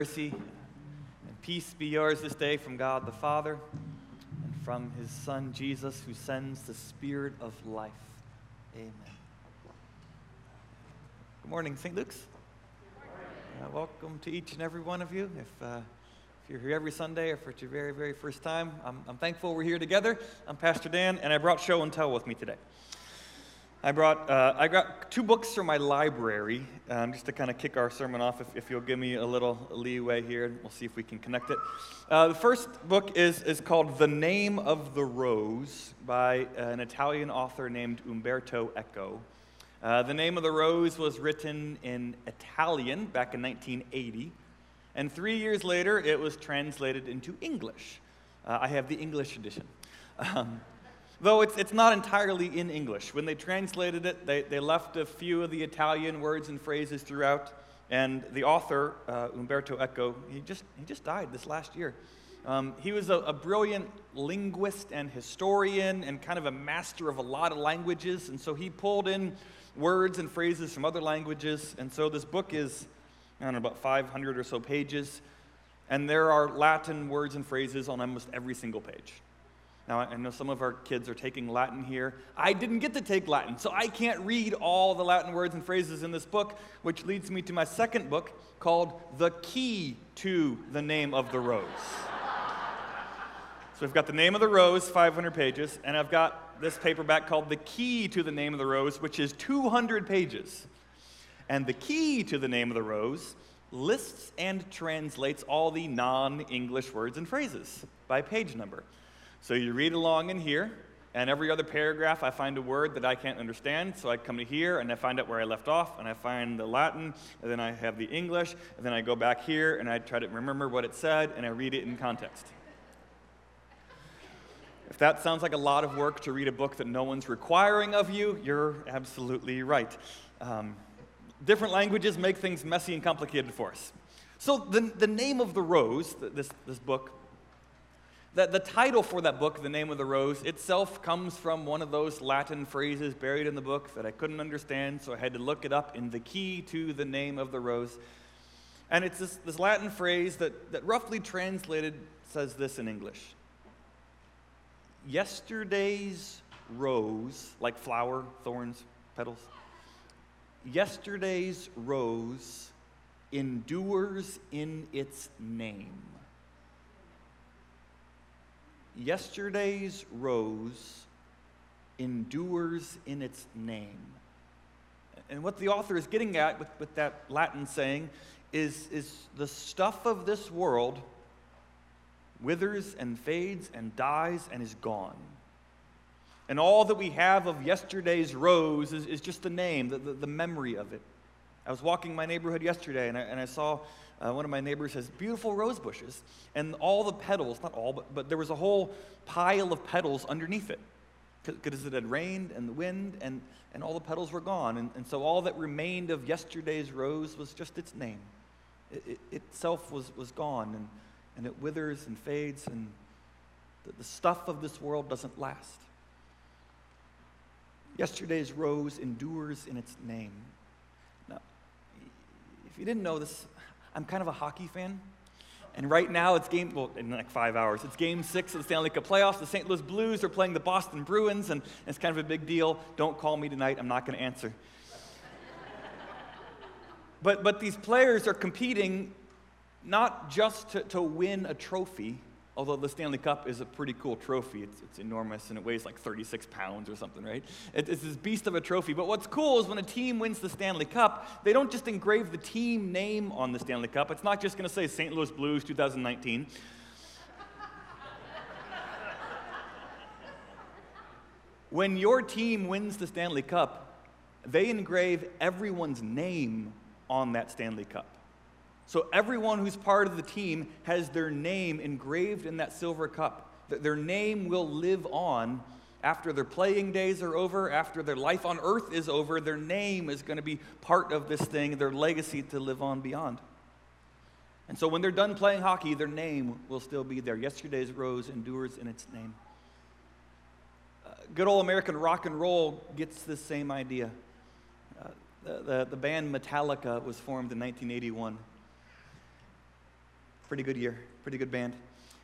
Mercy and peace be yours this day from God the Father and from his Son Jesus, who sends the Spirit of life. Amen. Good morning, St. Luke's. Welcome to each and every one of you. If you're here every Sunday or if it's your very, very first time, I'm thankful we're here together. I'm Pastor Dan, and I brought show and tell with me today. I got two books from my library, just to kind of kick our sermon off, if you'll give me a little leeway here. We'll see if we can connect it. The first book is called The Name of the Rose by an Italian author named Umberto Eco. The Name of the Rose was written in Italian back in 1980, and 3 years later it was translated into English. I have the English edition. Though it's not entirely in English. When they translated it, they left a few of the Italian words and phrases throughout, and the author, Umberto Eco, he just died this last year. He was a brilliant linguist and historian and kind of a master of a lot of languages, and so he pulled in words and phrases from other languages, and so this book is, I don't know, about 500 or so pages, and there are Latin words and phrases on almost every single page. Now, I know some of our kids are taking Latin here. I didn't get to take Latin, so I can't read all the Latin words and phrases in this book, which leads me to my second book called The Key to the Name of the Rose. So we've got The Name of the Rose, 500 pages, and I've got this paperback called The Key to the Name of the Rose, which is 200 pages. And The Key to the Name of the Rose lists and translates all the non-English words and phrases by page number. So you read along in here, and every other paragraph I find a word that I can't understand, so I come to here, and I find out where I left off, and I find the Latin, and then I have the English, and then I go back here, and I try to remember what it said, and I read it in context. If that sounds like a lot of work to read a book that no one's requiring of you, you're absolutely right. Different languages make things messy and complicated for us. So the Name of the Rose, this book, the title for that book, The Name of the Rose, itself comes from one of those Latin phrases buried in the book that I couldn't understand, so I had to look it up in The Key to the Name of the Rose. And it's this Latin phrase that roughly translated says this in English. Yesterday's rose, like flower, thorns, petals. Yesterday's rose endures in its name. Yesterday's rose endures in its name. And what the author is getting at with that Latin saying is the stuff of this world withers and fades and dies and is gone. And all that we have of yesterday's rose is just the name, the memory of it. I was walking my neighborhood yesterday, and I saw one of my neighbors has beautiful rose bushes, and all the petals, not all, but there was a whole pile of petals underneath it, because it had rained and the wind, and all the petals were gone, and so all that remained of yesterday's rose was just its name. It itself was gone, and it withers and fades, and the stuff of this world doesn't last. Yesterday's rose endures in its name. Now, if you didn't know this, I'm kind of a hockey fan, and right now in like 5 hours, it's Game 6 of the Stanley Cup playoffs. The St. Louis Blues are playing the Boston Bruins, and it's kind of a big deal. Don't call me tonight, I'm not going to answer. But these players are competing not just to win a trophy, although the Stanley Cup is a pretty cool trophy. It's enormous, and it weighs like 36 pounds or something, right? It's this beast of a trophy. But what's cool is when a team wins the Stanley Cup, they don't just engrave the team name on the Stanley Cup. It's not just going to say St. Louis Blues 2019. When your team wins the Stanley Cup, they engrave everyone's name on that Stanley Cup. So everyone who's part of the team has their name engraved in that silver cup. Their name will live on after their playing days are over, after their life on earth is over. Their name is going to be part of this thing, their legacy to live on beyond. And so when they're done playing hockey, their name will still be there. Yesterday's rose endures in its name. Good old American rock and roll gets this same idea. The band Metallica was formed in 1981. Pretty good year, pretty good band.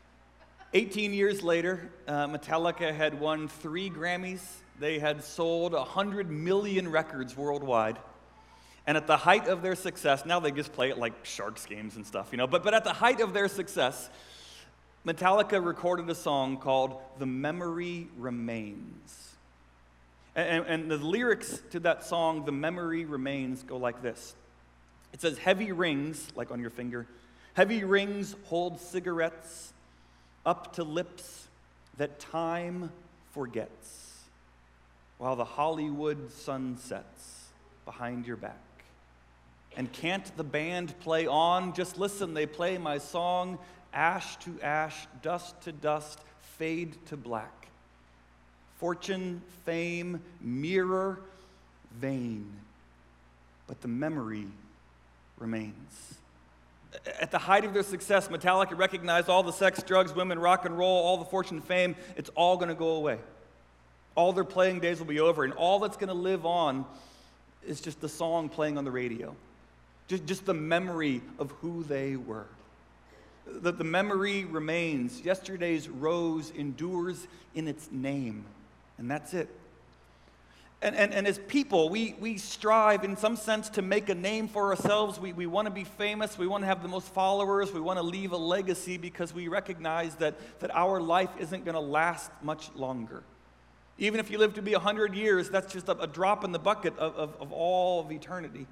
18 years later, Metallica had won 3 Grammys. They had sold 100 million records worldwide. And at the height of their success, now they just play it like Sharks games and stuff, but at the height of their success, Metallica recorded a song called The Memory Remains. And the lyrics to that song, The Memory Remains, go like this. It says, heavy rings, like on your finger, heavy rings hold cigarettes up to lips that time forgets, while the Hollywood sun sets behind your back. And can't the band play on? Just listen, they play my song, ash to ash, dust to dust, fade to black. Fortune, fame, mirror, vain, but the memory remains. At the height of their success, Metallica recognized all the sex, drugs, women, rock and roll, all the fortune, fame, it's all going to go away. All their playing days will be over, and all that's going to live on is just the song playing on the radio. Just the memory of who they were. The memory remains. Yesterday's rose endures in its name, and that's it. And as people, we strive in some sense to make a name for ourselves. We want to be famous. We want to have the most followers. We want to leave a legacy because we recognize that our life isn't going to last much longer. Even if you live to be 100 years, that's just a drop in the bucket of all of eternity.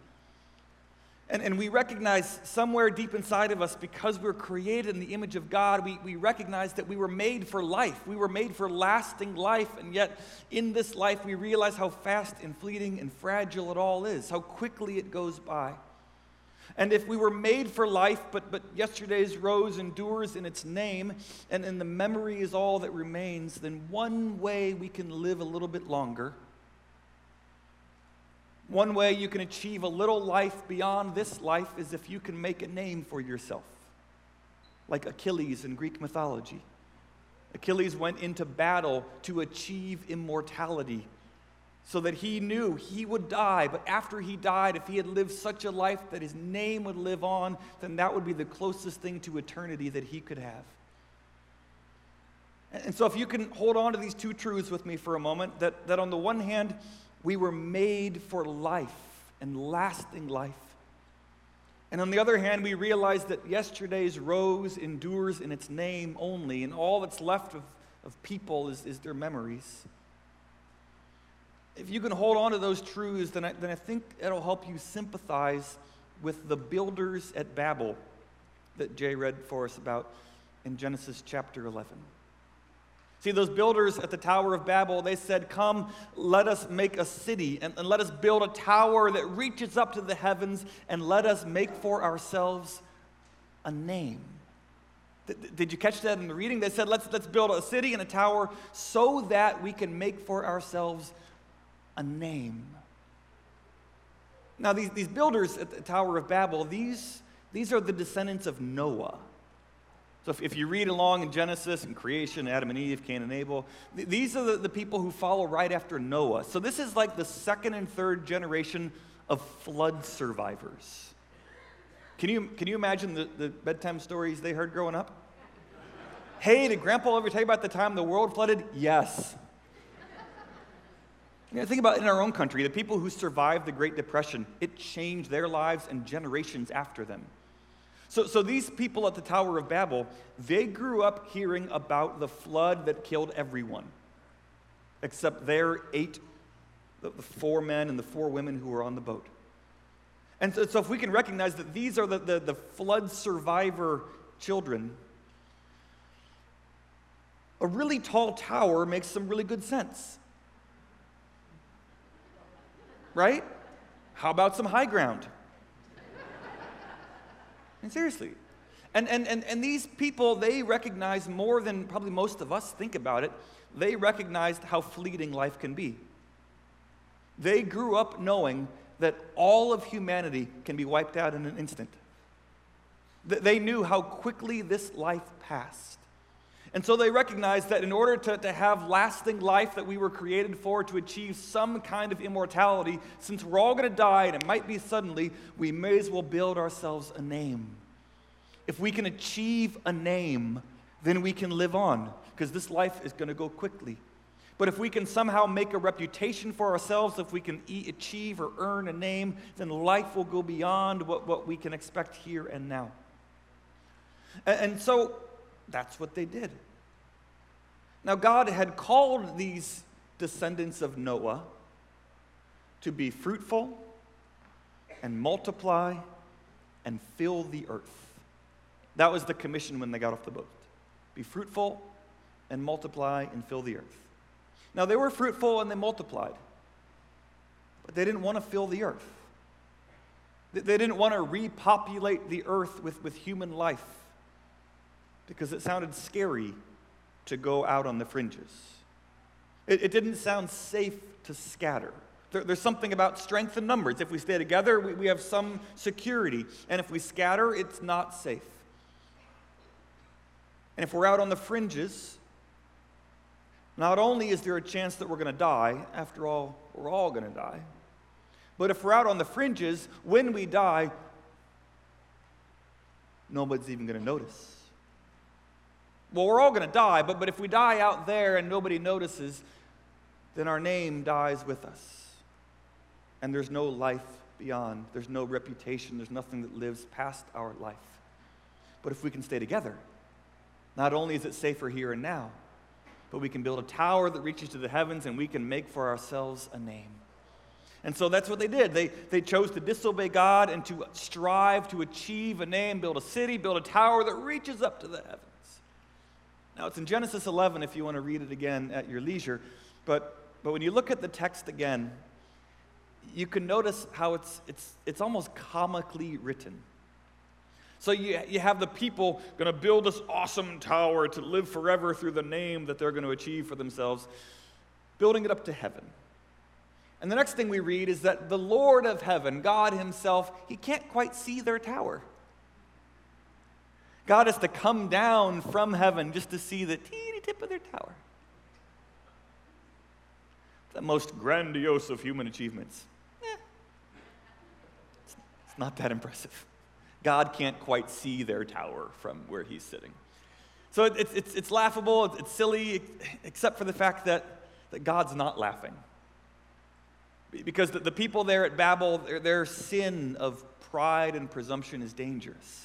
And we recognize somewhere deep inside of us, because we're created in the image of God, we recognize that we were made for life. We were made for lasting life, and yet in this life we realize how fast and fleeting and fragile it all is, how quickly it goes by. And if we were made for life, but yesterday's rose endures in its name, and the memory is all that remains, then one way we can live a little bit longer, one way you can achieve a little life beyond this life, is if you can make a name for yourself, like Achilles in Greek mythology. Achilles went into battle to achieve immortality so that he knew he would die, but after he died, if he had lived such a life that his name would live on, then that would be the closest thing to eternity that he could have. And so if you can hold on to these two truths with me for a moment, that on the one hand, we were made for life and lasting life. And on the other hand, we realize that yesterday's rose endures in its name only, and all that's left of people is their memories. If you can hold on to those truths, then I think it'll help you sympathize with the builders at Babel that Jay read for us about in Genesis chapter 11. See, those builders at the Tower of Babel, they said, come, let us make a city, and let us build a tower that reaches up to the heavens, and let us make for ourselves a name. Did you catch that in the reading? They said, let's build a city and a tower so that we can make for ourselves a name. Now, these builders at the Tower of Babel, these are the descendants of Noah. So if you read along in Genesis and creation, Adam and Eve, Cain and Abel, these are the people who follow right after Noah. So this is like the second and third generation of flood survivors. Can you imagine the bedtime stories they heard growing up? Hey, did Grandpa ever tell you about the time the world flooded? Yes. Think about it in our own country, the people who survived the Great Depression, it changed their lives and generations after them. So these people at the Tower of Babel, they grew up hearing about the flood that killed everyone, except the 4 men and the 4 women who were on the boat. And so if we can recognize that these are the flood survivor children, a really tall tower makes some really good sense. Right? How about some high ground? And seriously. And these people, they recognize more than probably most of us think about it. They recognized how fleeting life can be. They grew up knowing that all of humanity can be wiped out in an instant. They knew how quickly this life passed. And so they recognized that in order to have lasting life that we were created for, to achieve some kind of immortality, since we're all going to die and it might be suddenly, we may as well build ourselves a name. If we can achieve a name, then we can live on, because this life is going to go quickly. But if we can somehow make a reputation for ourselves, if we can achieve or earn a name, then life will go beyond what we can expect here and now. And so that's what they did. Now, God had called these descendants of Noah to be fruitful and multiply and fill the earth. That was the commission when they got off the boat. Be fruitful and multiply and fill the earth. Now, they were fruitful and they multiplied, but they didn't want to fill the earth. They didn't want to repopulate the earth with human life because it sounded scary to go out on the fringes. It didn't sound safe to scatter. There's something about strength in numbers. If we stay together, we have some security. And if we scatter, it's not safe. And if we're out on the fringes, not only is there a chance that we're going to die, after all, we're all going to die, but if we're out on the fringes, when we die, nobody's even going to notice. Well, we're all going to die, but if we die out there and nobody notices, then our name dies with us. And there's no life beyond. There's no reputation. There's nothing that lives past our life. But if we can stay together, not only is it safer here and now, but we can build a tower that reaches to the heavens and we can make for ourselves a name. And so that's what they did. They chose to disobey God and to strive to achieve a name, build a city, build a tower that reaches up to the heavens. Now, it's in Genesis 11 if you want to read it again at your leisure. But when you look at the text again, you can notice how it's almost comically written. So you have the people going to build this awesome tower to live forever through the name that they're going to achieve for themselves, building it up to heaven. And the next thing we read is that the Lord of heaven, God himself, he can't quite see their tower. God has to come down from heaven just to see the teeny tip of their tower. The most grandiose of human achievements. It's not that impressive. God can't quite see their tower from where he's sitting. So it's laughable, it's silly, except for the fact that God's not laughing. Because the people there at Babel, their sin of pride and presumption is dangerous.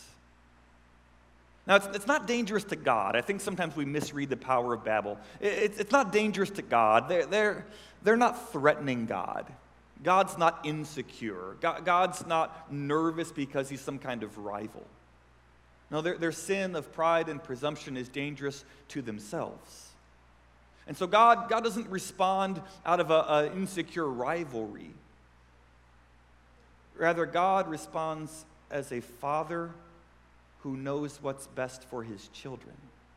Now, it's not dangerous to God. I think sometimes we misread the power of Babel. It's not dangerous to God. They're not threatening God. God's not insecure. God's not nervous because he's some kind of rival. No, their sin of pride and presumption is dangerous to themselves. And so God doesn't respond out of an insecure rivalry. Rather, God responds as a father who knows what's best for his children.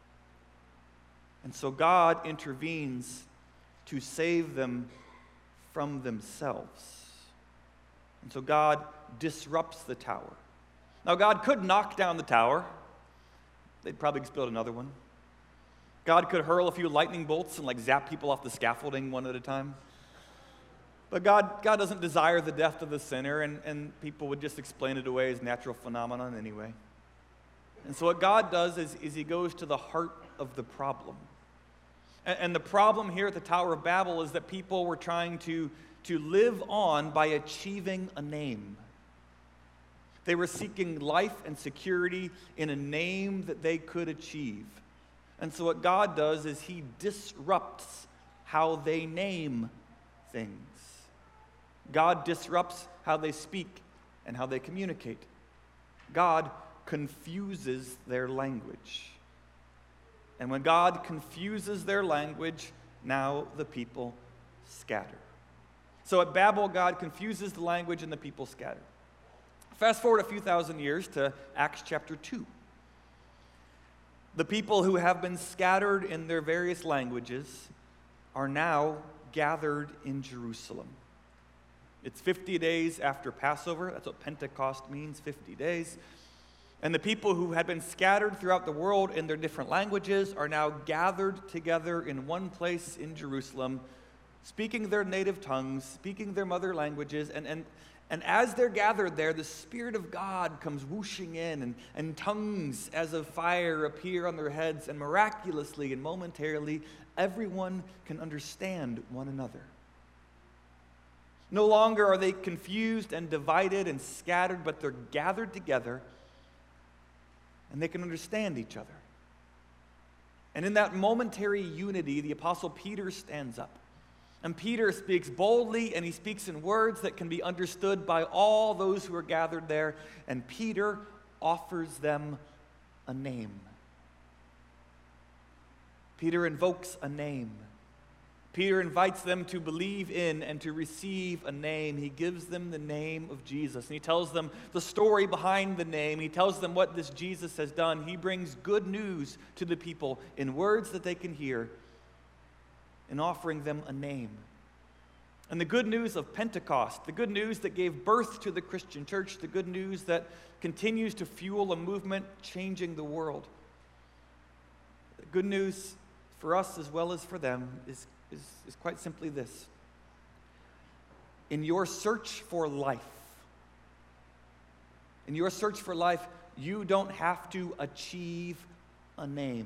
And so God intervenes to save them from themselves. And so God disrupts the tower. Now, God could knock down the tower. They'd probably just build another one. God could hurl a few lightning bolts and zap people off the scaffolding one at a time. But God doesn't desire the death of the sinner, and people would just explain it away as natural phenomenon anyway. And so what God does is he goes to the heart of the problem. And the problem here at the Tower of Babel is that people were trying to live on by achieving a name. They were seeking life and security in a name that they could achieve. And so what God does is he disrupts how they name things. God disrupts how they speak and how they communicate. God confuses their language. And when God confuses their language, now the people scatter. So at Babel, God confuses the language and the people scatter. Fast forward a few thousand years to Acts chapter 2. The people who have been scattered in their various languages are now gathered in Jerusalem. It's 50 days after Passover. That's what Pentecost means, 50 days. And the people who had been scattered throughout the world in their different languages are now gathered together in one and speaking their native tongues, speaking their mother languages, and And as they're gathered there, the Spirit of God comes whooshing in, and tongues as of fire appear on their heads, and miraculously and momentarily, everyone can understand one another. No longer are they confused and divided and scattered, but they're gathered together, and they can understand each other. And in that momentary unity, the Apostle Peter stands up. And Peter speaks boldly, and he speaks in words that can be understood by all those who are gathered there. And Peter offers them a name. Peter invokes a name. Peter invites them to believe in and to receive a name. He gives them the name of Jesus. And he tells them the story behind the name. He tells them what this Jesus has done. He brings good news to the people in words that they can hear, and offering them a name. And the good news of Pentecost, the good news that gave birth to the Christian church, the good news that continues to fuel a movement changing the world. The good news for us as well as for them is quite simply this. In your search for life, you don't have to achieve a name.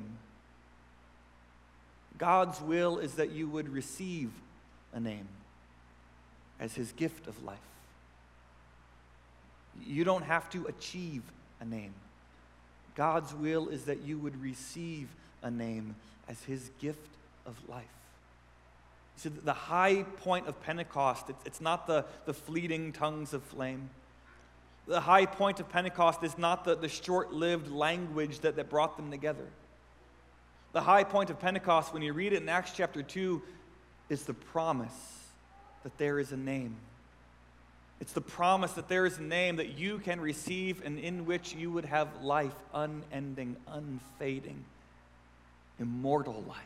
God's will is that you would receive a name as his gift of life. You don't have to achieve a name. God's will is that you would receive a name as his gift of life. See, the high point of Pentecost, it's not the fleeting tongues of flame. The high point of Pentecost is not the short-lived language that brought them together. The high point of Pentecost, when you read it in Acts chapter 2, is the promise that there is a name. It's the promise that there is a name that you can receive and in which you would have life, unending, unfading, immortal life.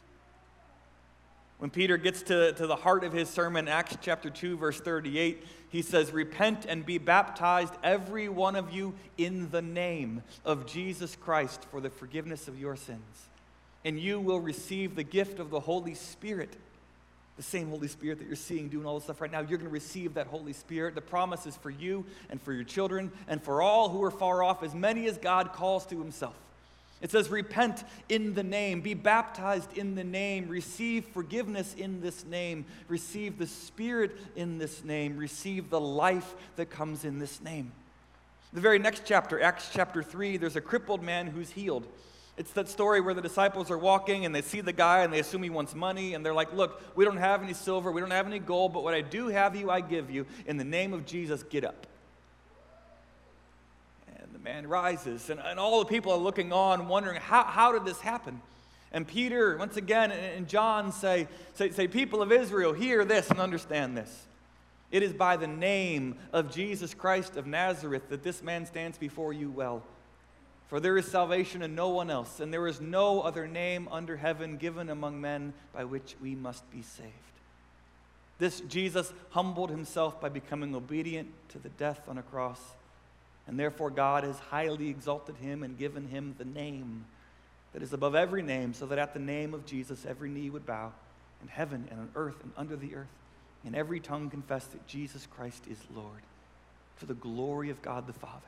When Peter gets to the heart of his sermon, Acts chapter 2, verse 38, he says, "Repent and be baptized, every one of you, in the name of Jesus Christ for the forgiveness of your sins. And you will receive the gift of the Holy Spirit." The same Holy Spirit that you're seeing doing all this stuff right now, you're going to receive that Holy Spirit. The promise is for you and for your children and for all who are far off, as many as God calls to himself. It says, repent in the name, be baptized in the name, receive forgiveness in this name, receive the Spirit in this name, receive the life that comes in this name. The very next chapter, Acts chapter 3, there's a crippled man who's healed. It's that story where the disciples are walking and they see the guy and they assume he wants money, and they're like, look, we don't have any silver, we don't have any gold, but what I do have you, I give you. In the name of Jesus, get up. And the man rises, and all the people are looking on, wondering, how did this happen? And Peter, once again, and John say, people of Israel, hear this and understand this. It is by the name of Jesus Christ of Nazareth that this man stands before you well. For there is salvation in no one else, and there is no other name under heaven given among men by which we must be saved. This Jesus humbled himself by becoming obedient to the death on a cross, and therefore God has highly exalted him and given him the name that is above every name, so that at the name of Jesus every knee would bow in heaven and on earth and under the earth, and every tongue confess that Jesus Christ is Lord, to the glory of God the Father.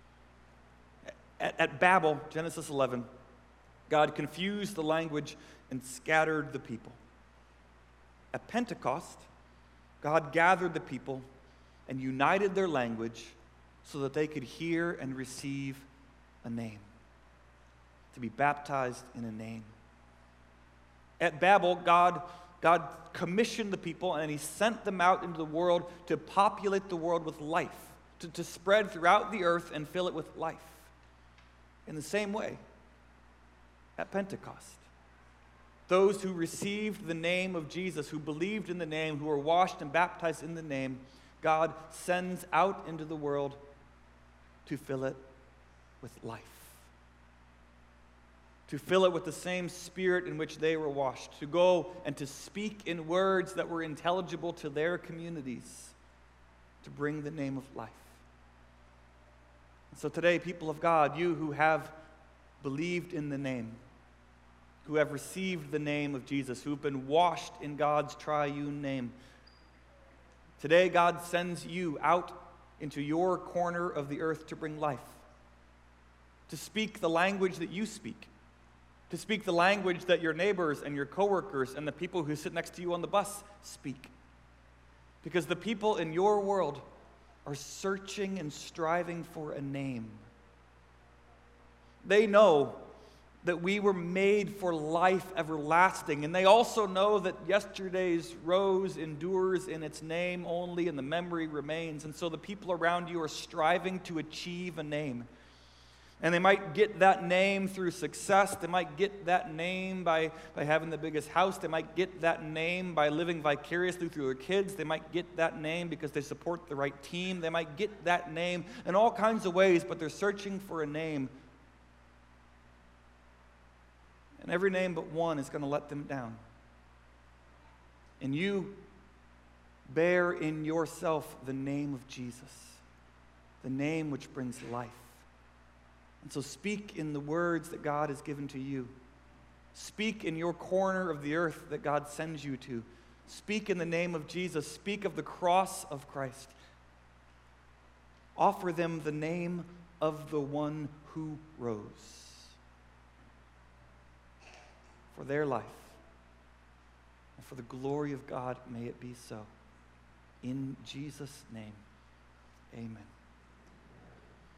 At Babel, Genesis 11, God confused the language and scattered the people. At Pentecost, God gathered the people and united their language so that they could hear and receive a name, to be baptized in a name. At Babel, God commissioned the people and he sent them out into the world to populate the world with life, to spread throughout the earth and fill it with life. In the same way, at Pentecost, those who received the name of Jesus, who believed in the name, who were washed and baptized in the name, God sends out into the world to fill it with life, to fill it with the same Spirit in which they were washed, to go and to speak in words that were intelligible to their communities, to bring the name of life. So today, people of God, you who have believed in the name, who have received the name of Jesus, who have been washed in God's triune name, today God sends you out into your corner of the earth to bring life, to speak the language that you speak, to speak the language that your neighbors and your coworkers and the people who sit next to you on the bus speak. Because the people in your world are searching and striving for a name. They know that we were made for life everlasting, and they also know that yesterday's rose endures in its name only, and the memory remains. And so the people around you are striving to achieve a name. And they might get that name through success. They might get that name by having the biggest house. They might get that name by living vicariously through their kids. They might get that name because they support the right team. They might get that name in all kinds of ways, but they're searching for a name. And every name but one is going to let them down. And you bear in yourself the name of Jesus, the name which brings life. And so speak in the words that God has given to you. Speak in your corner of the earth that God sends you to. Speak in the name of Jesus. Speak of the cross of Christ. Offer them the name of the one who rose. For their life and for the glory of God, may it be so. In Jesus' name, amen.